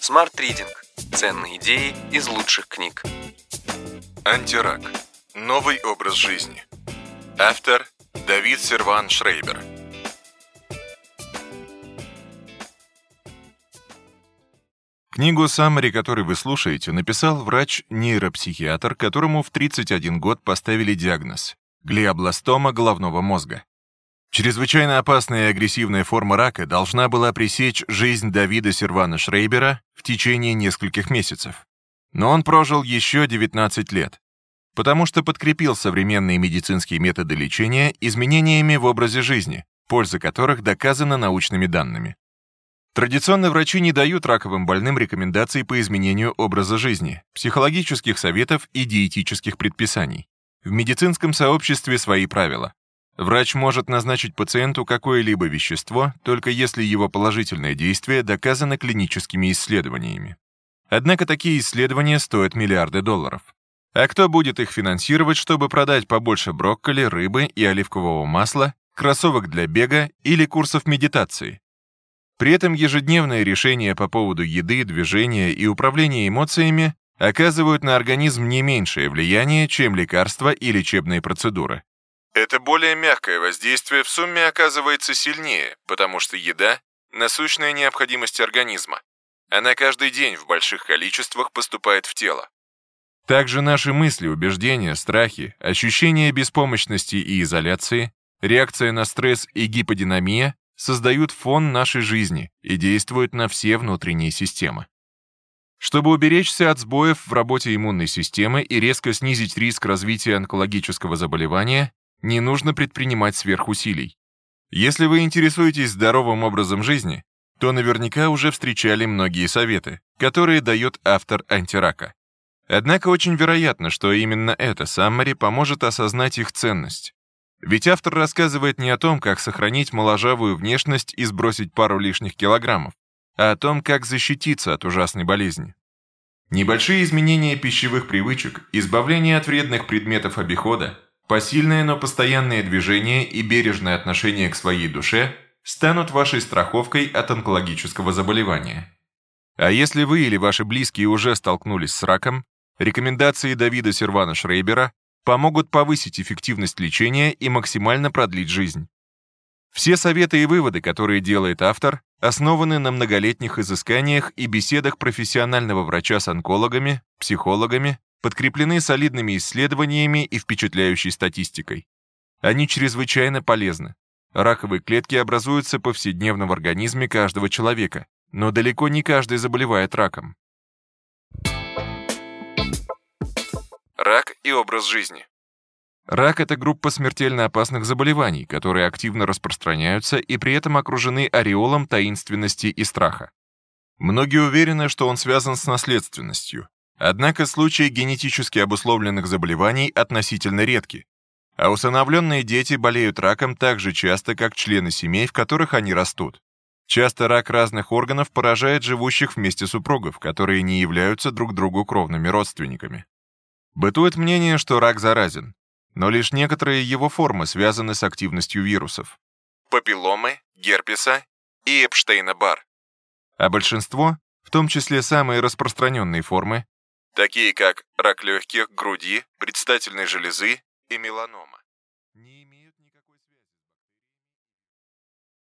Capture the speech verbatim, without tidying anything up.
Smart Reading. Ценные идеи из лучших книг. Антирак. Новый образ жизни. Автор Давид Серван-Шрейбер. Книгу «Саммари», которую вы слушаете, написал врач-нейропсихиатр, которому в тридцать один год поставили диагноз – глиобластома головного мозга. Чрезвычайно опасная и агрессивная форма рака должна была пресечь жизнь Давида Сервана-Шрейбера в течение нескольких месяцев. Но он прожил еще девятнадцать лет, потому что подкрепил современные медицинские методы лечения изменениями в образе жизни, польза которых доказана научными данными. Традиционно врачи не дают раковым больным рекомендаций по изменению образа жизни, психологических советов и диетических предписаний. В медицинском сообществе свои правила. Врач может назначить пациенту какое-либо вещество, только если его положительное действие доказано клиническими исследованиями. Однако такие исследования стоят миллиарды долларов. А кто будет их финансировать, чтобы продать побольше брокколи, рыбы и оливкового масла, кроссовок для бега или курсов медитации? При этом ежедневные решения по поводу еды, движения и управления эмоциями оказывают на организм не меньшее влияние, чем лекарства и лечебные процедуры. Это более мягкое воздействие в сумме оказывается сильнее, потому что еда – насущная необходимость организма. Она каждый день в больших количествах поступает в тело. Также наши мысли, убеждения, страхи, ощущение беспомощности и изоляции, реакция на стресс и гиподинамия создают фон нашей жизни и действуют на все внутренние системы. Чтобы уберечься от сбоев в работе иммунной системы и резко снизить риск развития онкологического заболевания, не нужно предпринимать сверхусилий. Если вы интересуетесь здоровым образом жизни, то наверняка уже встречали многие советы, которые дает автор антирака. Однако очень вероятно, что именно это саммари поможет осознать их ценность. Ведь автор рассказывает не о том, как сохранить моложавую внешность и сбросить пару лишних килограммов, а о том, как защититься от ужасной болезни. Небольшие изменения пищевых привычек, избавление от вредных предметов обихода, посильное, но постоянное движение и бережное отношение к своей душе станут вашей страховкой от онкологического заболевания. А если вы или ваши близкие уже столкнулись с раком, рекомендации Давида Сервана-Шрейбера помогут повысить эффективность лечения и максимально продлить жизнь. Все советы и выводы, которые делает автор, основаны на многолетних изысканиях и беседах профессионального врача с онкологами, психологами, подкреплены солидными исследованиями и впечатляющей статистикой. Они чрезвычайно полезны. Раковые клетки образуются повседневно в организме каждого человека, но далеко не каждый заболевает раком. Рак и образ жизни. Рак – это группа смертельно опасных заболеваний, которые активно распространяются и при этом окружены ореолом таинственности и страха. Многие уверены, что он связан с наследственностью. Однако случаи генетически обусловленных заболеваний относительно редки, а усыновленные дети болеют раком так же часто, как члены семей, в которых они растут. Часто рак разных органов поражает живущих вместе супругов, которые не являются друг другу кровными родственниками. Бытует мнение, что рак заразен, но лишь некоторые его формы связаны с активностью вирусов – папилломы, герпеса и Эпштейна-Барр. А большинство, в том числе самые распространенные формы, такие как рак легких, груди, предстательной железы и меланома,